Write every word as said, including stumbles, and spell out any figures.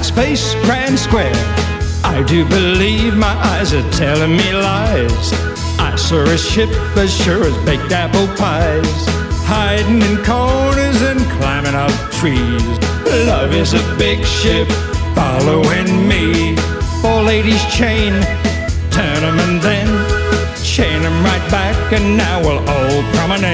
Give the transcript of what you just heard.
space, grand square. I do believe my eyes are telling me lies. I saw a ship as sure as baked apple pies, hiding in corners and climbing up trees. Love is a big ship following me. Four ladies chain